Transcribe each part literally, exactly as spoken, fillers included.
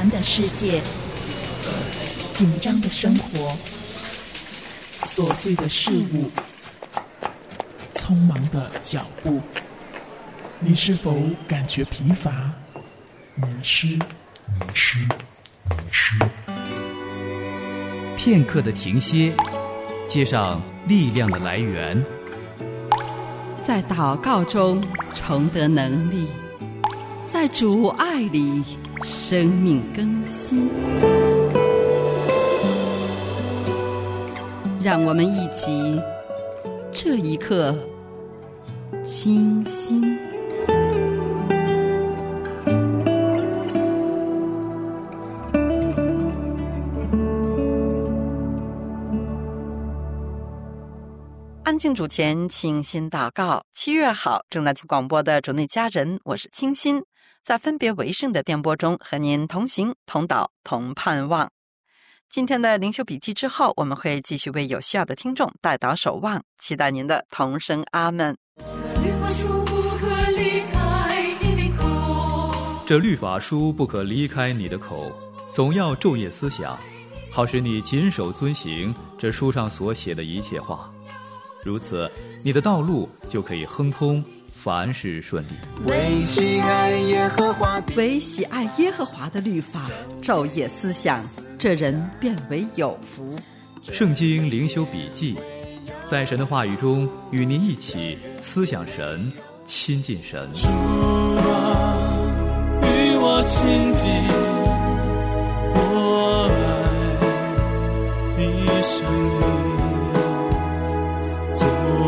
繁的世界，紧张的生活，琐碎的事物，匆忙的脚步，你是否感觉疲乏、迷失？迷失，迷失。 片刻的停歇，接上力量的来源， 在祷告中重得能力，在主爱里生命更新。让我们一起这一刻清心。安静主前，清心祷告。七月好，正在听广播的主内家人，我是清心，在分别为圣的电波中和您同行同祷同盼望。今天的灵修笔记之后，我们会继续为有需要的听众代祷守望，期待您的同声阿们。 这律法书不可离开你的口，总要昼夜思想，好使你谨守遵行这书上所写的一切话。如此，你的道路就可以亨通，凡事顺利。 为喜爱耶和华的， 为喜爱耶和华的律法，昼夜思想，这人便为有福。 圣经灵修笔记，在神的话语中与您一起思想神，亲近神。 主啊，与我亲近，我爱你生命，做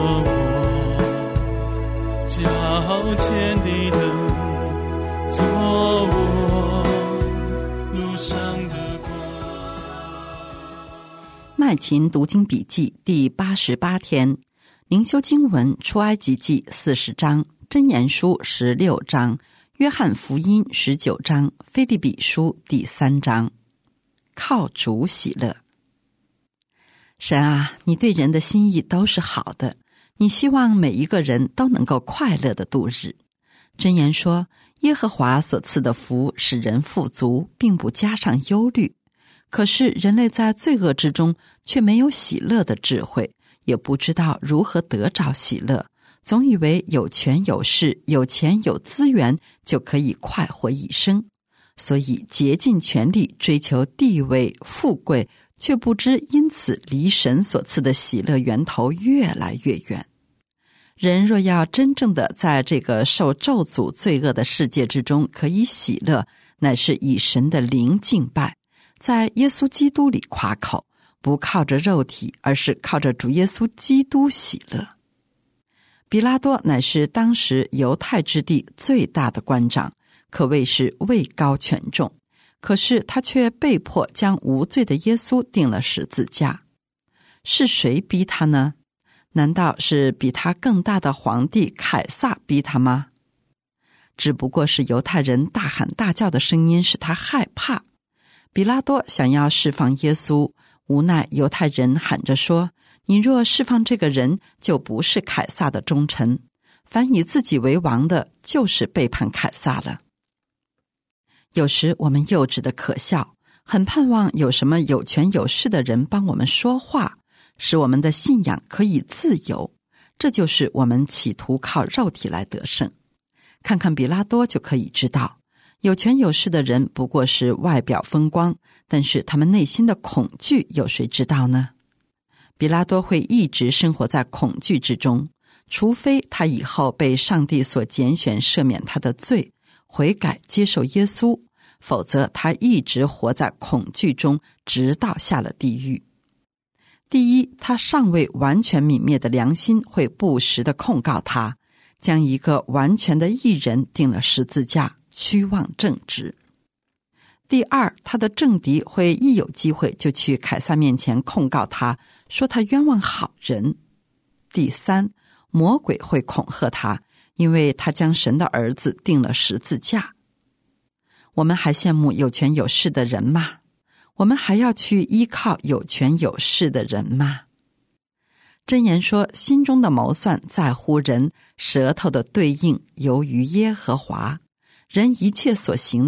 我脚前的灯，做我路上的光。 麦琴读经笔记第八十八天，灵修经文出埃及记四十章，箴言书十六章，约翰福音十九章，腓立比书第三章。靠主喜乐。神啊，你对人的心意都是好的，你希望每一个人都能够快乐地度日。箴言说，耶和华所赐的福使人富足，并不加上忧虑。可是人类在罪恶之中却没有喜乐的智慧，也不知道如何得着喜乐，总以为有权有势、有钱有资源就可以快活一生，所以竭尽全力追求地位富贵，却不知因此离神所赐的喜乐源头越来越远。人若要真正的在这个受咒诅罪恶的世界之中可以喜乐，乃是以神的灵敬拜，在耶稣基督里夸口，不靠着肉体，而是靠着主耶稣基督喜乐。比拉多乃是当时犹太之地最大的官长，可谓是位高权重，可是他却被迫将无罪的耶稣钉了十字架。是谁逼他呢？难道是比他更大的皇帝凯撒逼他吗？只不过是犹太人大喊大叫的声音使他害怕。比拉多想要释放耶稣，无奈犹太人喊着说，你若释放这个人，就不是凯撒的忠臣，凡以自己为王的，就是背叛凯撒了。有时我们幼稚的可笑，很盼望有什么有权有势的人帮我们说话，使我们的信仰可以自由，这就是我们企图靠肉体来得胜。看看比拉多就可以知道，有权有势的人不过是外表风光，但是他们内心的恐惧有谁知道呢？比拉多会一直生活在恐惧之中，除非他以后被上帝所拣选赦免他的罪，悔改接受耶稣，否则他一直活在恐惧中，直到下了地狱。第一，他尚未完全泯灭的良心会不时地控告他，将一个完全的义人钉了十字架，屈枉正直。第二，他的政敌会一有机会就去凯撒面前控告他，说他冤枉好人。第三，魔鬼会恐吓他，因为他将神的儿子钉了十字架。我们还羡慕有权有势的人吗？我们还要去依靠有权有势的人吗？箴言说，心中的谋算在乎人，舌头的对应由于耶和华。人一切所行的，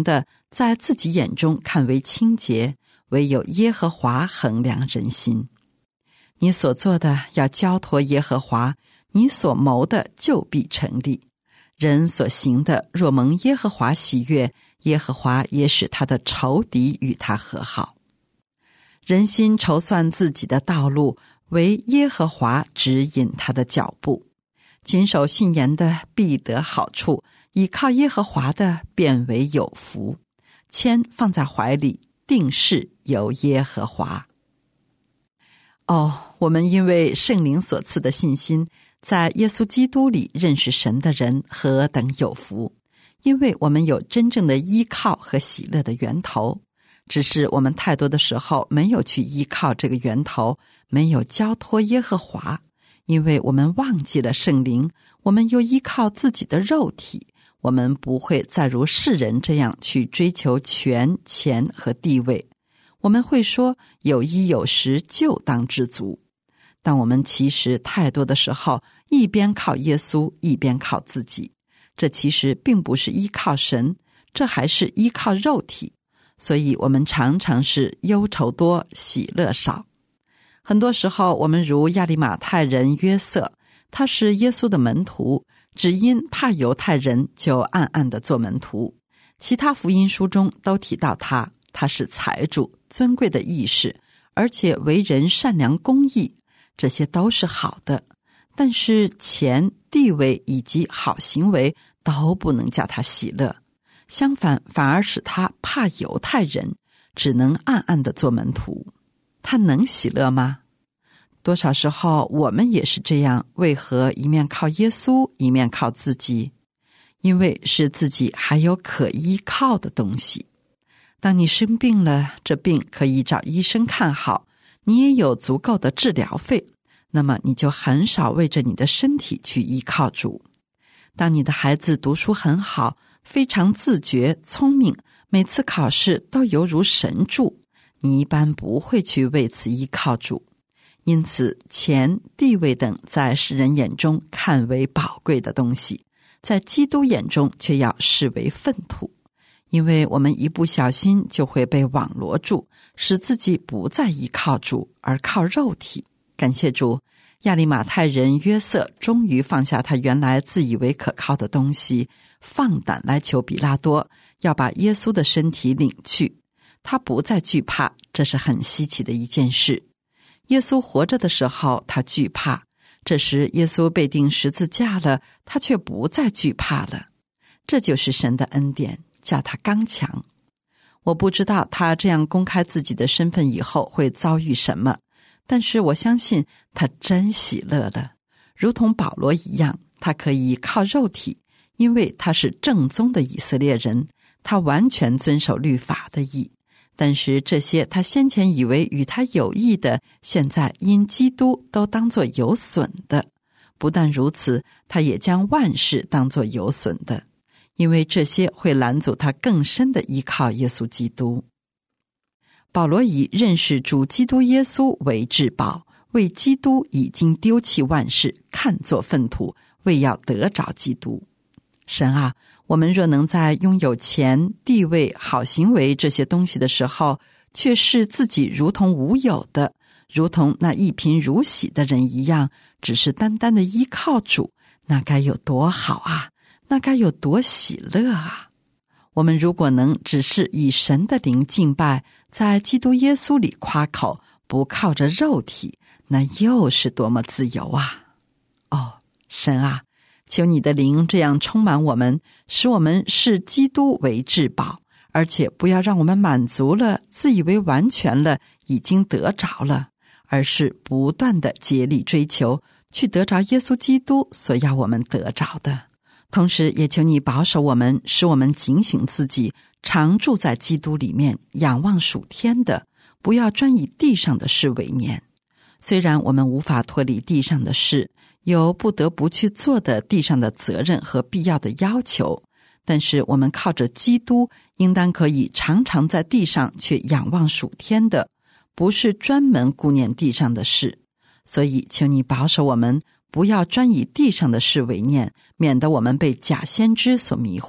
在自己眼中看为清洁，唯有耶和华衡量人心。你所做的要交托耶和华，你所谋的就必成立。人所行的若蒙耶和华喜悦，耶和华也使他的仇敌与他和好。人心筹算自己的道路，唯耶和华指引他的脚步。谨守训言的必得好处，倚靠耶和华的便为有福。签放在怀里，定事由耶和华。哦，我们因为圣灵所赐的信心，在耶稣基督里认识神的人何等有福！因为我们有真正的依靠和喜乐的源头，只是我们太多的时候没有去依靠这个源头，没有交托耶和华，因为我们忘记了圣灵，我们又依靠自己的肉体，我们不会再如世人这样去追求权、钱和地位。我们会说有衣有食就当知足，但我们其实太多的时候一边靠耶稣一边靠自己，这其实并不是依靠神，这还是依靠肉体，所以我们常常是忧愁多喜乐少。很多时候我们如亚利马太人约瑟，他是耶稣的门徒，只因怕犹太人就暗暗地做门徒。其他福音书中都提到他，他是财主，尊贵的义士，而且为人善良公义，这些都是好的。但是钱、地位以及好行为都不能叫他喜乐，相反反而使他怕犹太人，只能暗暗地做门徒。他能喜乐吗？多少时候我们也是这样，为何一面靠耶稣一面靠自己？因为是自己还有可依靠的东西。当你生病了，这病可以找医生看好，你也有足够的治疗费，那么你就很少为着你的身体去依靠主。当你的孩子读书很好，非常自觉聪明，每次考试都犹如神助，你一般不会去为此依靠主。因此钱、地位等在世人眼中看为宝贵的东西，在基督眼中却要视为粪土。因为我们一不小心就会被网罗住，使自己不再依靠主，而靠肉体。感谢主，亚利马太人约瑟终于放下他原来自以为可靠的东西，放胆来求比拉多，要把耶稣的身体领去。他不再惧怕，这是很稀奇的一件事。耶稣活着的时候他惧怕，这时耶稣被钉十字架了，他却不再惧怕了。这就是神的恩典，叫他刚强。我不知道他这样公开自己的身份以后会遭遇什么，但是我相信他真喜乐了，如同保罗一样，他可以靠肉体，因为他是正宗的以色列人，他完全遵守律法的义。但是这些他先前以为与他有益的，现在因基督都当作有损的。不但如此，他也将万事当作有损的，因为这些会拦阻他更深的依靠耶稣基督。保罗以认识主基督耶稣为至宝，为基督已经丢弃万事，看作粪土，为要得着基督。神啊，我们若能在拥有钱、地位、好行为这些东西的时候，却视自己如同无有的，如同那一贫如洗的人一样，只是单单的依靠主，那该有多好啊，那该有多喜乐啊！我们如果能只是以神的灵敬拜，在基督耶稣里夸口，不靠着肉体，那又是多么自由啊！哦，神啊，求你的灵这样充满我们，使我们视基督为至宝，而且不要让我们满足了，自以为完全了，已经得着了，而是不断的竭力追求，去得着耶稣基督所要我们得着的。同时也求你保守我们，使我们警醒自己，常住在基督里面，仰望属天的，不要专以地上的事为念。虽然我们无法脱离地上的事，有不得不去做的地上的责任和必要的要求，但是我们靠着基督，应当可以常常在地上却仰望属天的，不是专门顾念地上的事。所以求你保守我们，不要专以地上的事为念，免得我们被假先知所迷惑，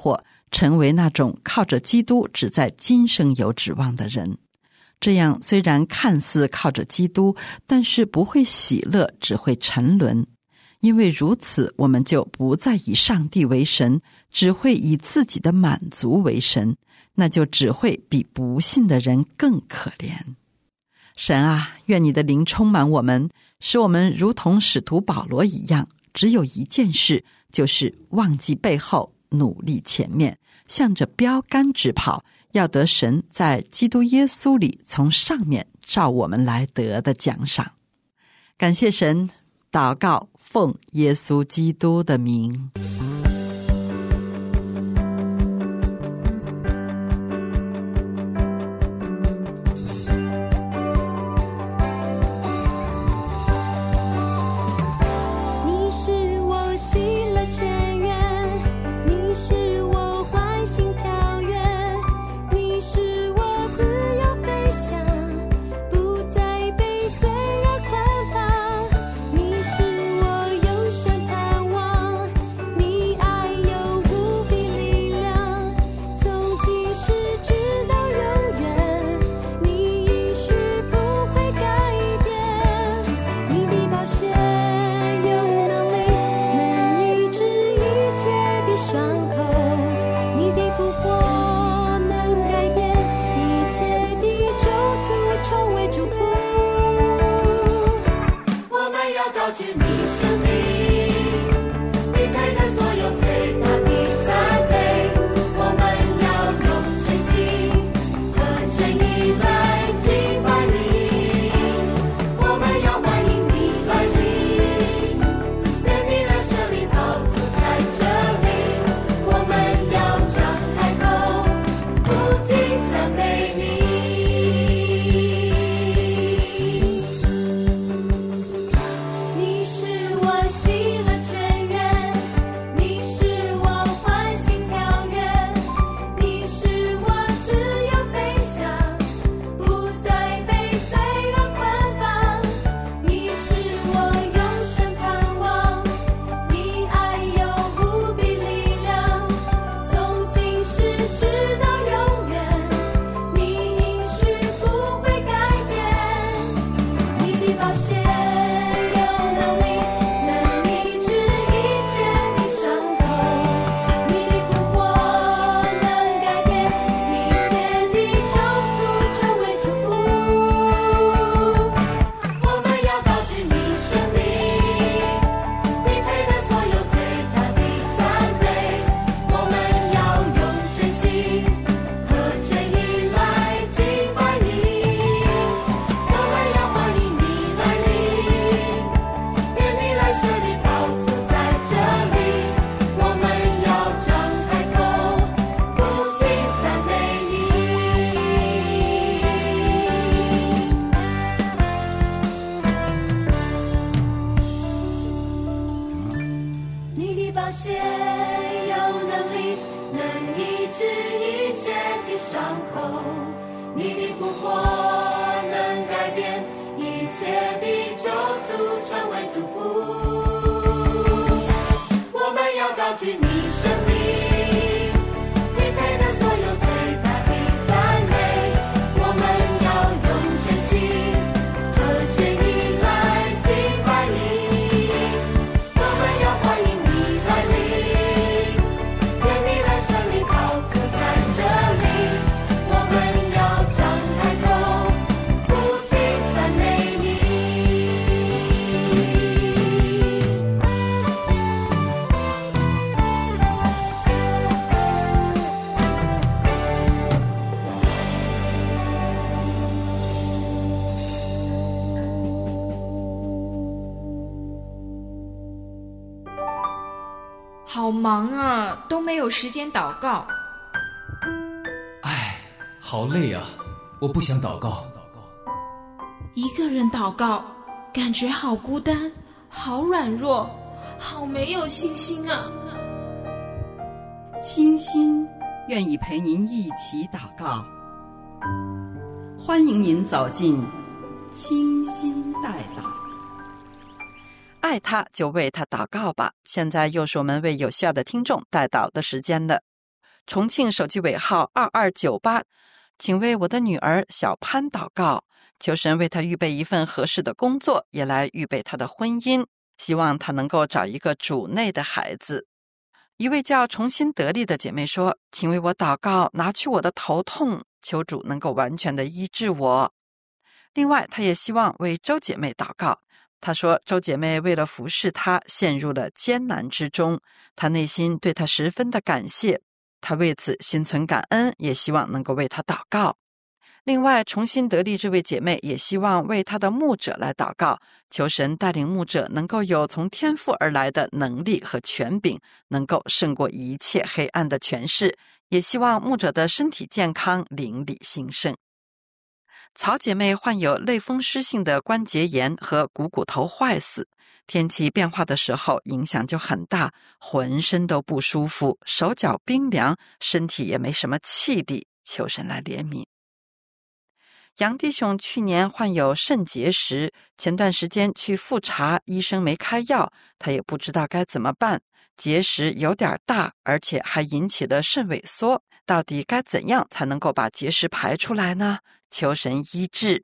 成为那种靠着基督只在今生有指望的人。这样虽然看似靠着基督，但是不会喜乐，只会沉沦。因为如此，我们就不再以上帝为神，只会以自己的满足为神，那就只会比不信的人更可怜。神啊，愿你的灵充满我们，使我们如同使徒保罗一样，只有一件事，就是忘记背后，努力前面，向着标杆直跑，要得神在基督耶稣里从上面照我们来得的奖赏。感谢神，祷告奉耶稣基督的名。 好忙啊，都没有时间祷告。 唉，好累啊，我不想祷告。 一个人祷告，感觉好孤单，好软弱，好没有信心啊。 清心愿意陪您一起祷告，欢迎您走进清心代祷。爱他就为他祷告吧。现在又是我们为有需要的听众代祷的时间了。 重庆手机尾号二二九八，请为我的女儿小潘祷告，求神为她预备一份合适的工作，也来预备她的婚姻，希望她能够找一个主内的孩子。一位叫重新得力的姐妹说，请为我祷告，拿去我的头痛，求主能够完全的医治我。另外她也希望为周姐妹祷告，她说周姐妹为了服侍她陷入了艰难之中，她内心对她十分的感谢，她为此心存感恩，也希望能够为她祷告。另外重新得力这位姐妹也希望为她的牧者来祷告，求神带领牧者能够有从天父而来的能力和权柄，能够胜过一切黑暗的权势，也希望牧者的身体健康，灵里兴盛。曹姐妹患有类风湿性的关节炎和股骨头坏死，天气变化的时候影响就很大，浑身都不舒服，手脚冰凉，身体也没什么气力，求神来怜悯。杨弟兄去年患有肾结石，前段时间去复查，医生没开药，他也不知道该怎么办，结石有点大，而且还引起了肾萎缩，到底该怎样才能够把结石排出来呢？求神医治。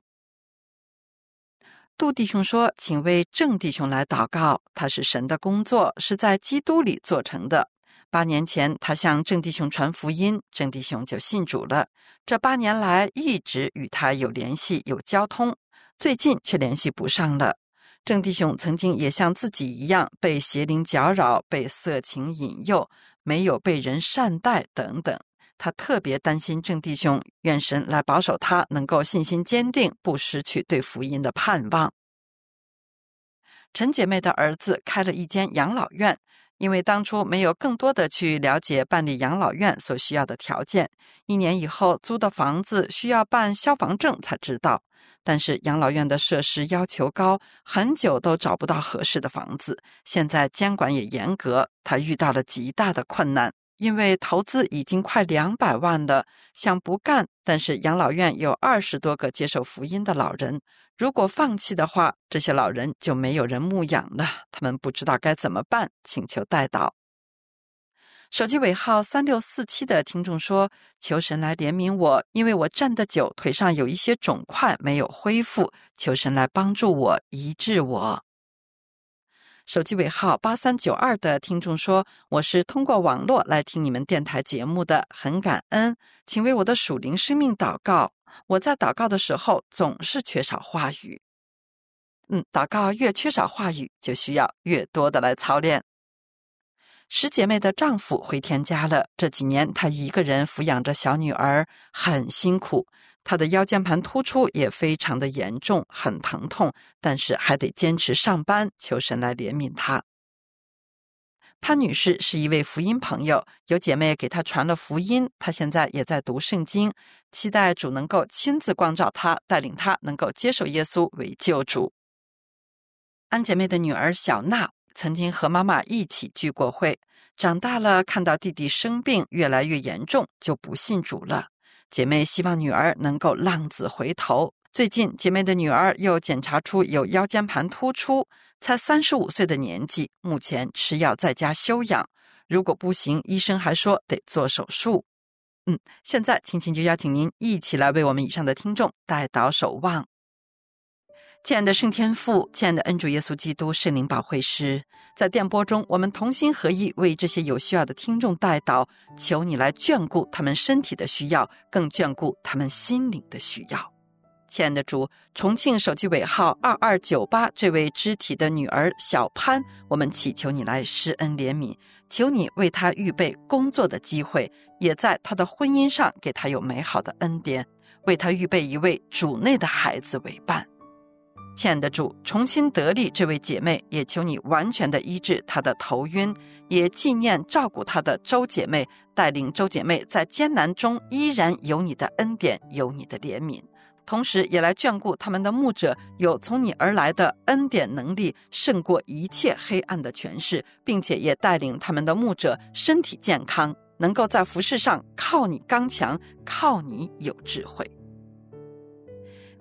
杜弟兄说，请为郑弟兄来祷告，他是神的工作，是在基督里做成的。八年前他向郑弟兄传福音，郑弟兄就信主了，这八年来一直与他有联系有交通，最近却联系不上了。郑弟兄曾经也像自己一样被邪灵搅扰，被色情引诱，没有被人善待等等，他特别担心郑弟兄，愿神来保守他能够信心坚定，不失去对福音的盼望。陈姐妹的儿子开了一间养老院，因为当初没有更多的去了解办理养老院所需要的条件，一年以后租的房子需要办消防证才知道，但是养老院的设施要求高，很久都找不到合适的房子，现在监管也严格，他遇到了极大的困难，因为投资已经快两百万了，想不干，但是养老院有二十多个接受福音的老人，如果放弃的话，这些老人就没有人牧养了，他们不知道该怎么办，请求代祷。手机尾号三六四七的听众说，求神来怜悯我，因为我站得久，腿上有一些肿块没有恢复，求神来帮助我，医治我。手机尾号八三九二的听众说，我是通过网络来听你们电台节目的，很感恩，请为我的属灵生命祷告，我在祷告的时候总是缺少话语。嗯，祷告越缺少话语，就需要越多的来操练。十姐妹的丈夫回天家了，这几年她一个人抚养着小女儿，很辛苦，她的腰间盘突出也非常的严重，很疼痛，但是还得坚持上班，求神来怜悯她。潘女士是一位福音朋友，有姐妹给她传了福音，她现在也在读圣经，期待主能够亲自光照她，带领她能够接受耶稣为救主。安姐妹的女儿小娜曾经和妈妈一起聚过会，长大了看到弟弟生病越来越严重，就不信主了。姐妹希望女儿能够浪子回头，最近姐妹的女儿又检查出有腰间盘突出，才三十五岁的年纪，目前吃药在家休养，如果不行，医生还说得做手术。嗯，现在青青就邀请您一起来为我们以上的听众代祷守望。亲爱的圣天父，亲爱的恩主耶稣基督圣灵保惠师，在电波中我们同心合意为这些有需要的听众代祷，求你来眷顾他们身体的需要，更眷顾他们心灵的需要。亲爱的主，重庆手机尾号二二九八这位肢体的女儿小潘，我们祈求你来施恩怜悯，求你为她预备工作的机会，也在她的婚姻上给她有美好的恩典，为她预备一位主内的孩子为伴。亲爱的主，重新得力这位姐妹，也求你完全的医治她的头晕，也纪念照顾她的周姐妹，带领周姐妹在艰难中依然有你的恩典，有你的怜悯，同时也来眷顾他们的牧者，有从你而来的恩典能力，胜过一切黑暗的权势，并且也带领他们的牧者身体健康，能够在服事上靠你刚强，靠你有智慧。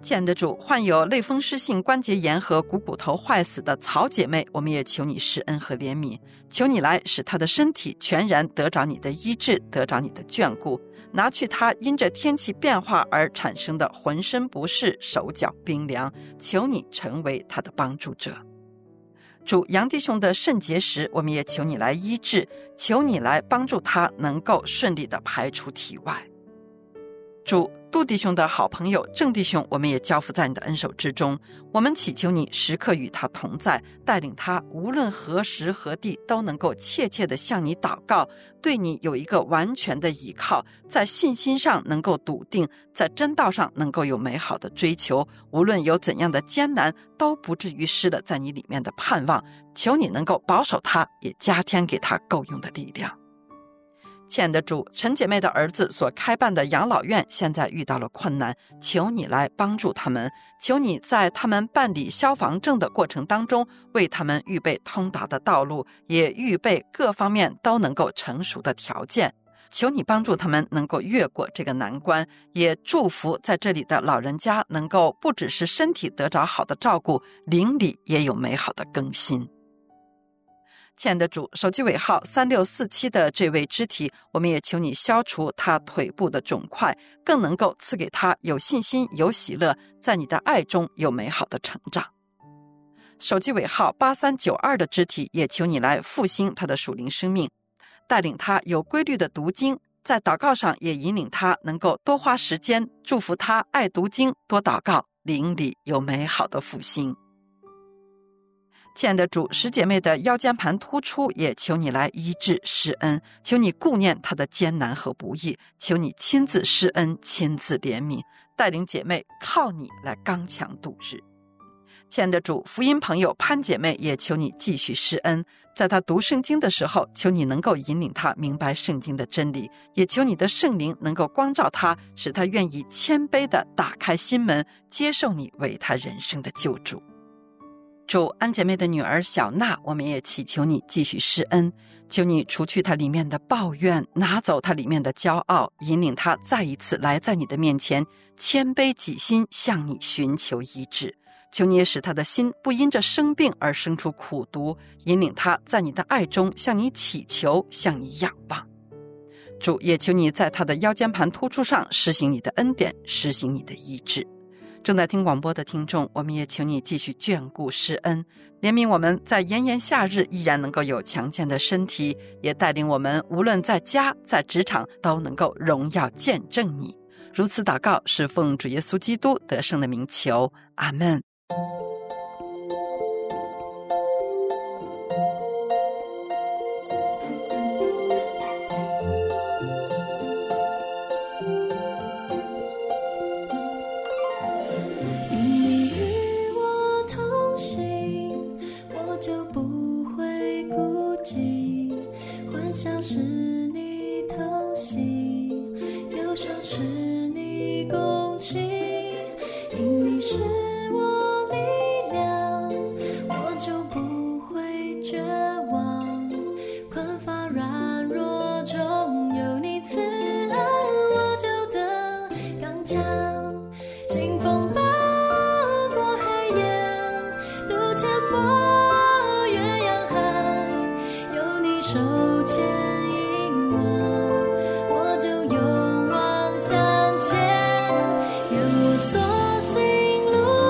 亲爱的主，患有类风湿性关节炎和股骨头坏死的曹姐妹，我们也求你施恩和怜悯，求你来使她的身体全然得着你的医治，得着你的眷顾，拿去她因着天气变化而产生的浑身不适、手脚冰凉，求你成为她的帮助者。主，杨弟兄的肾结石，我们也求你来医治，求你来帮助他能够顺利地排出体外。主，杜弟兄的好朋友郑弟兄，我们也交付在你的恩手之中，我们祈求你时刻与他同在，带领他无论何时何地都能够切切地向你祷告，对你有一个完全的依靠，在信心上能够笃定，在真道上能够有美好的追求，无论有怎样的艰难都不至于失了在你里面的盼望，求你能够保守他，也加添给他够用的力量。亲爱的主，陈姐妹的儿子所开办的养老院现在遇到了困难，求你来帮助他们，求你在他们办理消防证的过程当中为他们预备通达的道路，也预备各方面都能够成熟的条件，求你帮助他们能够越过这个难关，也祝福在这里的老人家能够不只是身体得着好的照顾，灵里也有美好的更新。亲爱的主，手机尾号三六四七的这位肢体，我们也求你消除他腿部的肿块，更能够赐给他有信心、有喜乐，在你的爱中有美好的成长。手机尾号八三九二的肢体，也求你来复兴他的属灵生命，带领他有规律的读经，在祷告上也引领他能够多花时间，祝福他爱读经、多祷告，灵里有美好的复兴。亲爱的主，使姐妹的腰间盘突出，也求你来医治施恩，求你顾念她的艰难和不易，求你亲自施恩，亲自怜悯，带领姐妹靠你来刚强度日。亲爱的主，福音朋友潘姐妹也求你继续施恩，在她读圣经的时候，求你能够引领她明白圣经的真理，也求你的圣灵能够光照她，使她愿意谦卑地打开心门，接受你为她人生的救主。主，安姐妹的女儿小娜，我们也祈求你继续施恩，求你除去她里面的抱怨，拿走她里面的骄傲，引领她再一次来在你的面前，谦卑己心，向你寻求医治。求你也使她的心不因着生病而生出苦毒，引领她在你的爱中向你祈求，向你仰望。主，也求你在她的腰间盘突出上施行你的恩典，施行你的医治。正在听广播的听众，我们也求你继续眷顾施恩，怜悯我们在炎炎夏日依然能够有强健的身体，也带领我们无论在家在职场都能够荣耀见证你。如此祷告，是奉主耶稣基督得胜的名求，阿们。 像是你同行，忧伤是你共情，因你是我力量，我就不会绝望，困乏软弱中有你慈爱，我就得刚强，清风暴过黑夜，渡阡陌越洋海，有你手牵引我，我就勇往向前，愿我所行路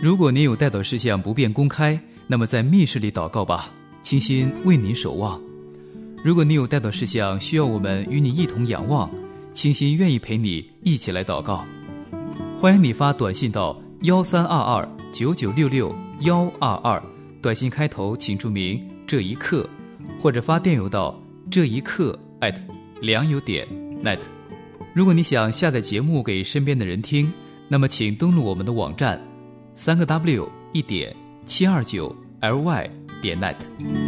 如果您有代祷事项不便公开，那么在密室里祷告吧，倾心为您守望。如果你有代祷事项需要我们与你一同仰望，倾心愿意陪你一起来祷告。欢迎你发短信到幺三二二九九六六幺二二，短信开头请注明这一刻，或者发电邮到这一刻 at 良友点 net。 如果你想下载节目给身边的人听，那么请登录我们的网站三个 w 一点七二九 ly 点 net。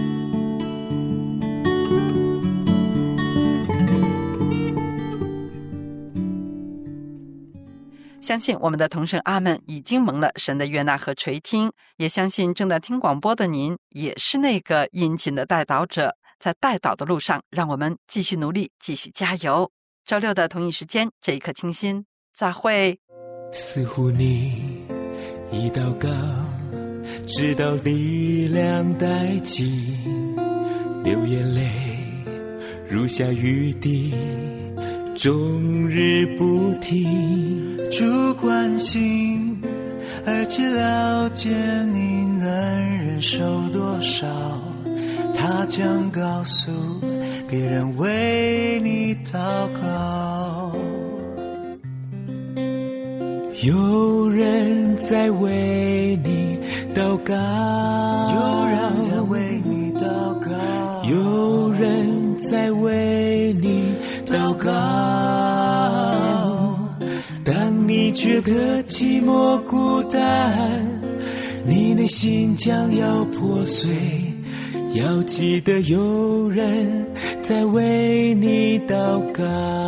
相信我们的同声阿们已经蒙了神的悦纳和垂听，也相信正在听广播的您也是那个殷勤的代祷者。在代祷的路上，让我们继续努力，继续加油。周六的同一时间，这一刻清新，再会。 似乎你一祷告，直到力量殆尽，流眼泪如下雨滴，终日不停。 主关心，而且了解你能忍受多少，他将告诉别人为你祷告。 有人在为你祷告， 有人在为你祷告， 有人在为你祷告。当你觉得寂寞孤单，你内心将要破碎，要记得有人在为你祷告。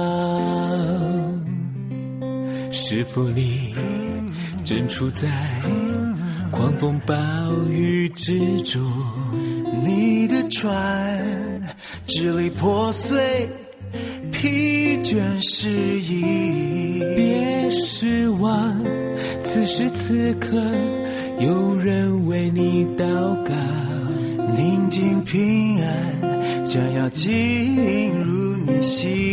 是否你正处在狂风暴雨之中， 你的船支离破碎，疲倦失意， 别失望，此时此刻有人为你祷告。 宁静平安将要进入你心